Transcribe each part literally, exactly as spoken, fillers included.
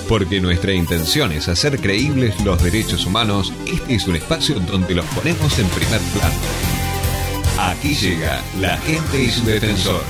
Porque nuestra intención es hacer creíbles los derechos humanos, este es un espacio donde los ponemos en primer plano. Aquí llega La Gente y su Defensor.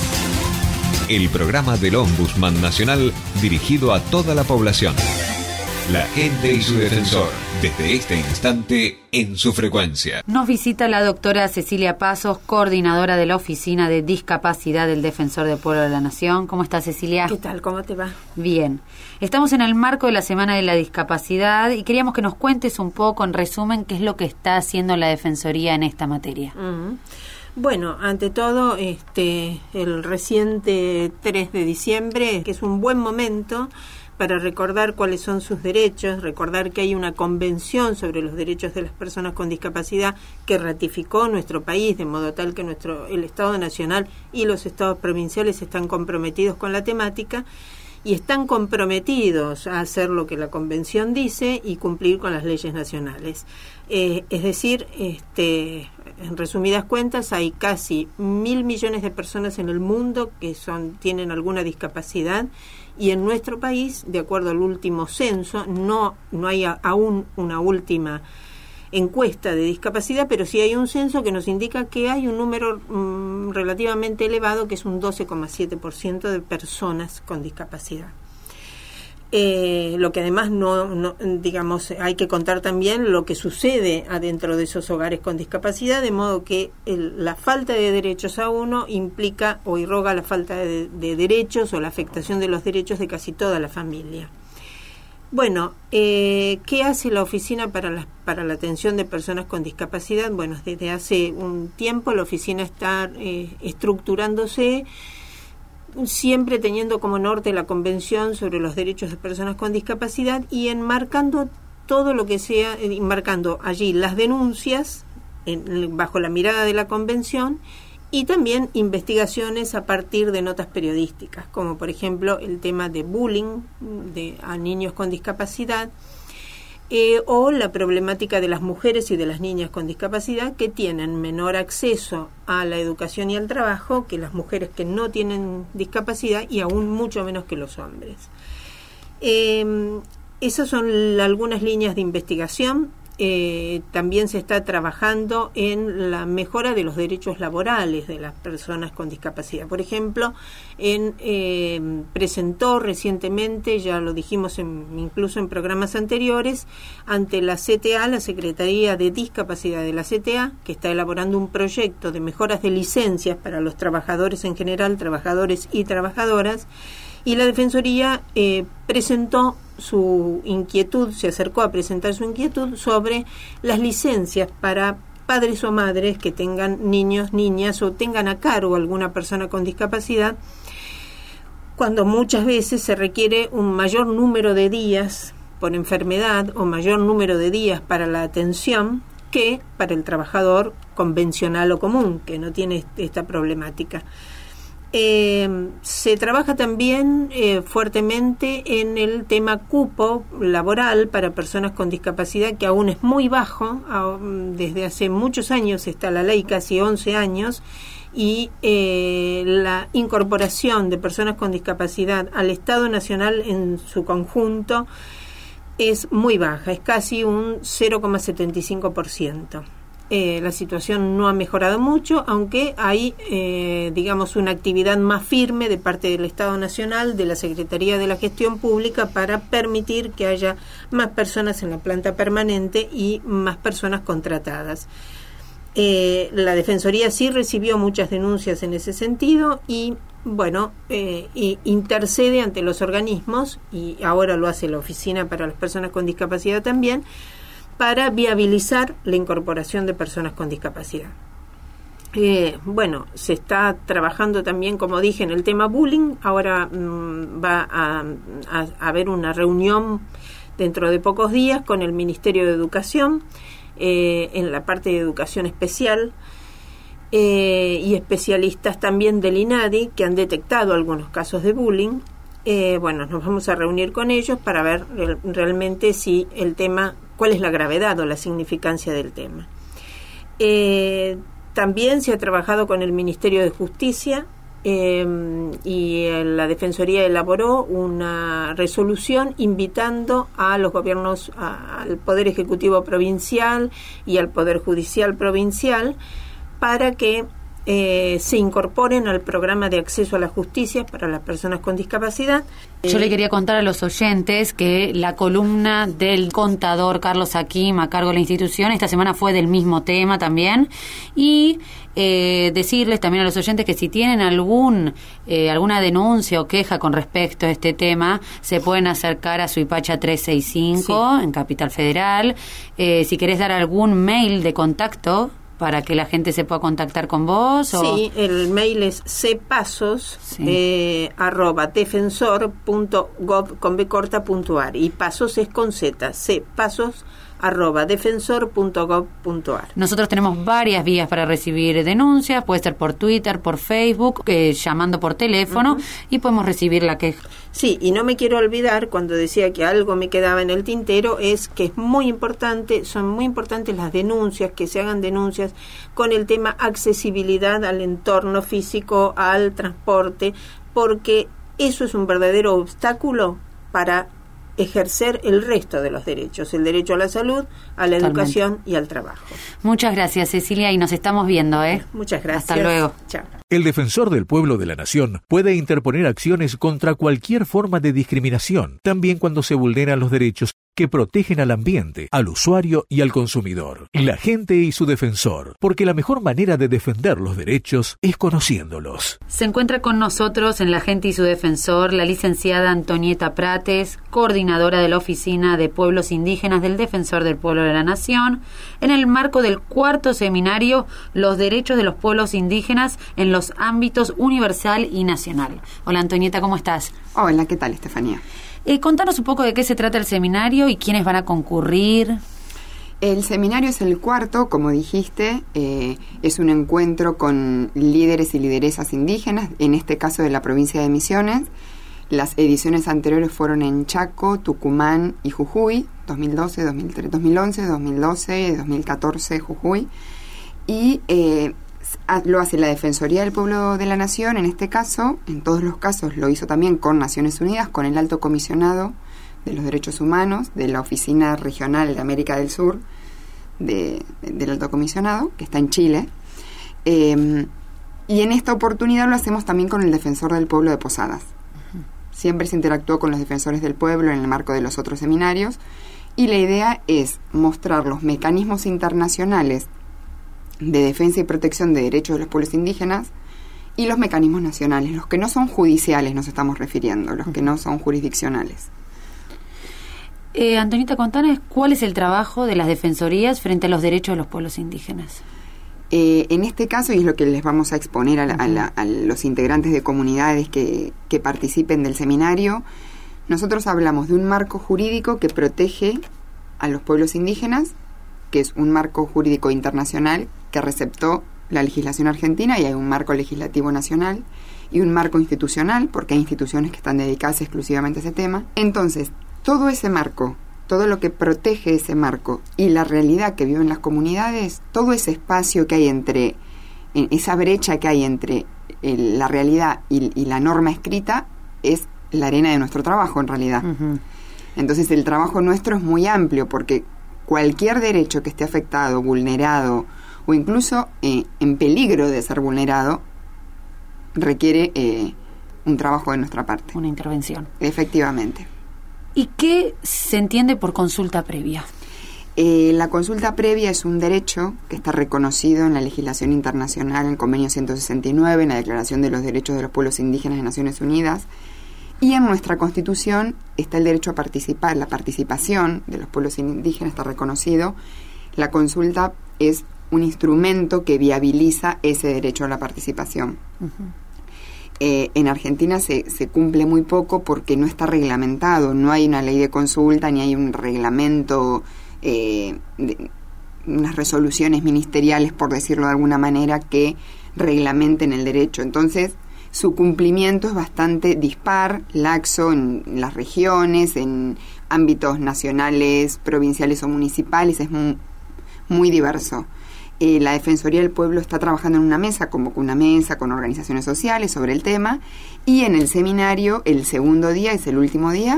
El programa del Ombudsman Nacional dirigido a toda la población. La Gente y su Defensor, desde este instante en su frecuencia. Nos visita la doctora Cecilia Pasos, coordinadora de la Oficina de Discapacidad del Defensor del Pueblo de la Nación. ¿Cómo estás, Cecilia? ¿Qué tal? ¿Cómo te va? Bien. Estamos en el marco de la Semana de la Discapacidad y queríamos que nos cuentes un poco, en resumen, qué es lo que está haciendo la Defensoría en esta materia. Uh-huh. Bueno, ante todo, este, el reciente tres de diciembre, que es un buen momento para recordar cuáles son sus derechos, recordar que hay una convención sobre los derechos de las personas con discapacidad que ratificó nuestro país, de modo tal que nuestro el Estado Nacional y los estados provinciales están comprometidos con la temática y están comprometidos a hacer lo que la convención dice y cumplir con las leyes nacionales. Eh, es decir, este, en resumidas cuentas, hay casi mil millones de personas en el mundo que son tienen alguna discapacidad. Y en nuestro país, de acuerdo al último censo, no, no hay a, aún una última encuesta de discapacidad, pero sí hay un censo que nos indica que hay un número mmm, relativamente elevado, que es un doce coma siete por ciento de personas con discapacidad. Eh, lo que además no, no, digamos, hay que contar también lo que sucede adentro de esos hogares con discapacidad, de modo que el, la falta de derechos a uno implica o irroga la falta de, de derechos o la afectación de los derechos de casi toda la familia. Bueno, eh, ¿qué hace la Oficina para la, para la atención de personas con discapacidad? Bueno, desde hace un tiempo la oficina está eh, estructurándose, siempre teniendo como norte la Convención sobre los Derechos de Personas con Discapacidad y enmarcando todo lo que sea, enmarcando allí las denuncias en, bajo la mirada de la Convención y también investigaciones a partir de notas periodísticas, como por ejemplo el tema de bullying de, a niños con discapacidad, Eh, o la problemática de las mujeres y de las niñas con discapacidad que tienen menor acceso a la educación y al trabajo que las mujeres que no tienen discapacidad y aún mucho menos que los hombres. Eh, esas son algunas líneas de investigación. Eh, también se está trabajando en la mejora de los derechos laborales de las personas con discapacidad. Por ejemplo, en, eh, presentó recientemente, ya lo dijimos en, incluso en programas anteriores, ante la C T A, la Secretaría de Discapacidad de la C T A, que está elaborando un proyecto de mejoras de licencias para los trabajadores en general, trabajadores y trabajadoras, y la Defensoría eh, presentó su inquietud, se acercó a presentar su inquietud sobre las licencias para padres o madres que tengan niños, niñas o tengan a cargo alguna persona con discapacidad, cuando muchas veces se requiere un mayor número de días por enfermedad o mayor número de días para la atención que para el trabajador convencional o común, que no tiene esta problemática. Eh, se trabaja también eh, fuertemente en el tema cupo laboral para personas con discapacidad, que aún es muy bajo. A, desde hace muchos años está la ley, casi once años, y eh, la incorporación de personas con discapacidad al Estado Nacional en su conjunto es muy baja, es casi un cero coma setenta y cinco por ciento. Eh, la situación no ha mejorado mucho, aunque hay, eh, digamos, una actividad más firme de parte del Estado Nacional, de la Secretaría de la Gestión Pública, para permitir que haya más personas en la planta permanente y más personas contratadas. Eh, la Defensoría sí recibió muchas denuncias en ese sentido y, bueno, eh, y intercede ante los organismos, y ahora lo hace la Oficina para las Personas con Discapacidad también, para viabilizar la incorporación de personas con discapacidad. Eh, bueno, se está trabajando también, como dije, en el tema bullying. Ahora mmm, va a, a, a haber una reunión dentro de pocos días con el Ministerio de Educación, eh, en la parte de educación especial, eh, y especialistas también del INADI que han detectado algunos casos de bullying. Eh, bueno, nos vamos a reunir con ellos para ver el, realmente si el tema, cuál es la gravedad o la significancia del tema. Eh, también se ha trabajado con el Ministerio de Justicia eh, y la Defensoría elaboró una resolución invitando a los gobiernos, a, al Poder Ejecutivo Provincial y al Poder Judicial Provincial para que Eh, se incorporen al programa de acceso a la justicia para las personas con discapacidad. Yo le quería contar a los oyentes que la columna del contador Carlos Hakim a cargo de la institución esta semana fue del mismo tema también, y eh, decirles también a los oyentes que si tienen algún eh, alguna denuncia o queja con respecto a este tema, se pueden acercar a Suipacha trescientos sesenta y cinco sí. en Capital Federal. Eh, si querés dar algún mail de contacto para que la gente se pueda contactar con vos. ¿O? Sí, el mail es cpasos sí. eh, arroba defensor punto gov con b corta punto ar, y pasos es con z, cpasos arroba defensor punto gov punto ar. Nosotros tenemos varias vías para recibir denuncias, puede ser por Twitter, por Facebook, eh, llamando por teléfono, uh-huh. y podemos recibir la queja. Sí, y no me quiero olvidar, cuando decía que algo me quedaba en el tintero, es que es muy importante, son muy importantes las denuncias, que se hagan denuncias con el tema accesibilidad al entorno físico, al transporte, porque eso es un verdadero obstáculo para ejercer el resto de los derechos, el derecho a la salud, a la Totalmente. Educación y al trabajo. Muchas gracias, Cecilia, y nos estamos viendo, ¿eh? Muchas gracias. Hasta luego. Chao. El Defensor del Pueblo de la Nación puede interponer acciones contra cualquier forma de discriminación, también cuando se vulneran los derechos que protegen al ambiente, al usuario y al consumidor. La gente y su defensor, porque la mejor manera de defender los derechos es conociéndolos. Se encuentra con nosotros en La Gente y su Defensor la licenciada Antonieta Prates, coordinadora de la Oficina de Pueblos Indígenas del Defensor del Pueblo de la Nación, en el marco del cuarto seminario Los Derechos de los Pueblos Indígenas en los ámbitos universal y nacional. Hola Antonieta, ¿cómo estás? Hola, ¿qué tal, Estefanía? Eh, contanos un poco de qué se trata el seminario y quiénes van a concurrir. El seminario es el cuarto, como dijiste, eh, es un encuentro con líderes y lideresas indígenas, en este caso de la provincia de Misiones. Las ediciones anteriores fueron en Chaco, Tucumán y Jujuy, dos mil doce, dos mil trece, dos mil once, dos mil doce, dos mil catorce, Jujuy. Y eh, lo hace la Defensoría del Pueblo de la Nación, en este caso, en todos los casos lo hizo también con Naciones Unidas, con el Alto Comisionado de los Derechos Humanos, de la Oficina Regional de América del Sur, de, del Alto Comisionado, que está en Chile. Eh, y en esta oportunidad lo hacemos también con el Defensor del Pueblo de Posadas. Uh-huh. Siempre se interactuó con los defensores del pueblo en el marco de los otros seminarios, y la idea es mostrar los mecanismos internacionales de defensa y protección de derechos de los pueblos indígenas y los mecanismos nacionales, los que no son judiciales nos estamos refiriendo, los que no son jurisdiccionales. Eh, Antonieta, contanos cuál es el trabajo de las defensorías frente a los derechos de los pueblos indígenas. Eh, en este caso, y es lo que les vamos a exponer a, la, a, la, a los integrantes de comunidades que, que participen del seminario, nosotros hablamos de un marco jurídico que protege a los pueblos indígenas, que es un marco jurídico internacional que receptó la legislación argentina, y hay un marco legislativo nacional y un marco institucional, porque hay instituciones que están dedicadas exclusivamente a ese tema. Entonces, todo ese marco, todo lo que protege ese marco y la realidad que viven las comunidades, todo ese espacio que hay entre, esa brecha que hay entre el, la realidad y, y la norma escrita, es la arena de nuestro trabajo en realidad. Uh-huh. Entonces el trabajo nuestro es muy amplio, porque cualquier derecho que esté afectado, vulnerado o incluso eh, en peligro de ser vulnerado requiere eh, un trabajo de nuestra parte. Una intervención. Efectivamente. ¿Y qué se entiende por consulta previa? Eh, la consulta previa es un derecho que está reconocido en la legislación internacional, en el Convenio ciento sesenta y nueve, en la Declaración de los Derechos de los Pueblos Indígenas de Naciones Unidas, y en nuestra Constitución está el derecho a participar. La participación de los pueblos indígenas está reconocido. La consulta es un instrumento que viabiliza ese derecho a la participación. Uh-huh. Eh, en Argentina se, se cumple muy poco porque no está reglamentado, no hay una ley de consulta ni hay un reglamento, eh, de, unas resoluciones ministeriales, por decirlo de alguna manera, que reglamenten el derecho. Entonces, su cumplimiento es bastante dispar, laxo en las regiones, en ámbitos nacionales, provinciales o municipales, es muy, muy diverso. Eh, la Defensoría del Pueblo está trabajando en una mesa, convocó una mesa con organizaciones sociales sobre el tema, y en el seminario, el segundo día, es el último día,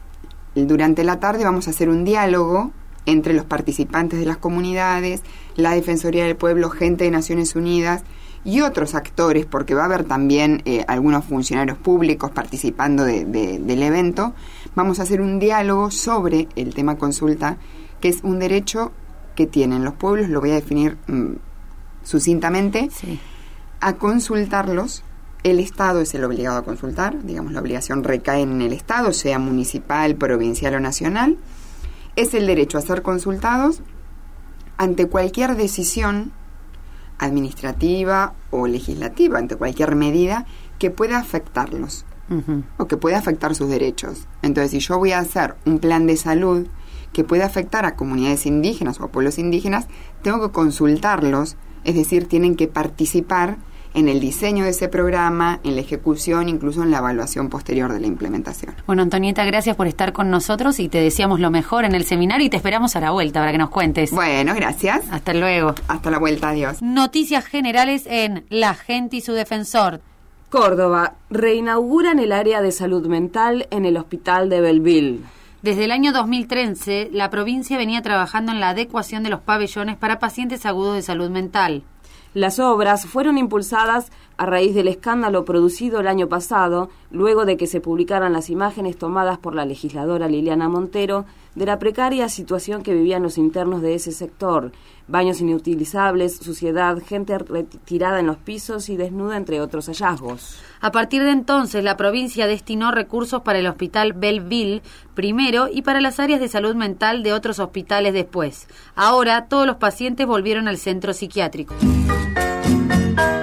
durante la tarde vamos a hacer un diálogo entre los participantes de las comunidades, la Defensoría del Pueblo, gente de Naciones Unidas y otros actores, porque va a haber también eh, algunos funcionarios públicos participando de, de, del evento. Vamos a hacer un diálogo sobre el tema consulta, que es un derecho que tienen los pueblos, lo voy a definir mmm, sucintamente, sí. a consultarlos. El Estado es el obligado a consultar, digamos, la obligación recae en el Estado, sea municipal, provincial o nacional. Es el derecho a ser consultados ante cualquier decisión administrativa o legislativa, ante cualquier medida que pueda afectarlos uh-huh. o que pueda afectar sus derechos. Entonces, si yo voy a hacer un plan de salud que pueda afectar a comunidades indígenas o a pueblos indígenas, tengo que consultarlos, es decir, tienen que participar en el diseño de ese programa, en la ejecución, incluso en la evaluación posterior de la implementación. Bueno, Antonieta, gracias por estar con nosotros y te deseamos lo mejor en el seminario y te esperamos a la vuelta para que nos cuentes. Bueno, gracias. Hasta luego. Hasta la vuelta, adiós. Noticias generales en La Gente y su Defensor. Córdoba, reinauguran el área de salud mental en el hospital de Belleville. Desde el año dos mil trece, la provincia venía trabajando en la adecuación de los pabellones para pacientes agudos de salud mental. Las obras fueron impulsadas a raíz del escándalo producido el año pasado, luego de que se publicaran las imágenes tomadas por la legisladora Liliana Montero de la precaria situación que vivían los internos de ese sector. Baños inutilizables, suciedad, gente retirada en los pisos y desnuda, entre otros hallazgos. A partir de entonces, la provincia destinó recursos para el hospital Belleville primero y para las áreas de salud mental de otros hospitales después. Ahora, todos los pacientes volvieron al centro psiquiátrico.